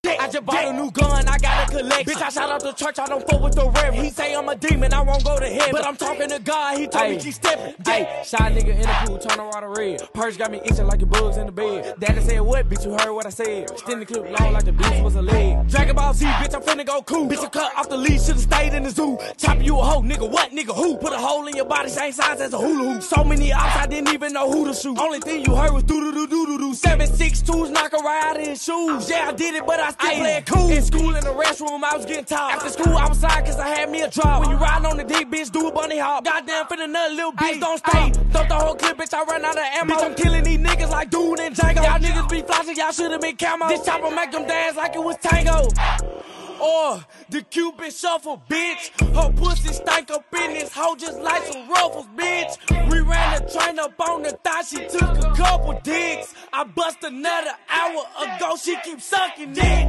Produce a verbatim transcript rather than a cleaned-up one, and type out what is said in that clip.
I just bought a new gun, I got a collection. Bitch, I shout out the church, I don't fuck with the reverend. He say I'm a demon, I won't go to heaven. But I'm talking to God, he told Ay. me keep stepping. Hey, shy nigga in the pool, turn the water red. Purse got me itching like the bugs in the bed. Daddy said what, bitch, you heard what I said. Extend the clip long like the bitch was a leg. Dragon Ball Z, bitch, I'm finna go cool. Bitch, I cut off the leash, should've stayed in the zoo. Chop you a hoe, nigga, what, nigga, who? Put a hole in your body, same size as a hula hoop. So many ops, I didn't even know who to shoot. Only thing you heard was doo-doo-doo-doo-doo-doo. Seven, six, twos, knock a ride in shoes. Yeah, I did it, but I still play it cool. In school, in the restroom, I was getting taught. After school, I was side cause I had me a drop. When you riding on the dick, bitch, do a bunny hop. Goddamn, finna nut, little bitch, don't stay. Thump the whole clip, bitch, I run out of ammo. Bitch, I'm killing these niggas like Dude and Django. Y'all niggas be flashing, y'all should've been camo. This chopper make them dance like it was tango. Or the Cupid shuffle, bitch. Her pussy stank up in this hoe just like some ruffles, bitch. We ran the train up on the thigh, she took a couple digs. I bust another hour ago, she keep sucking dick.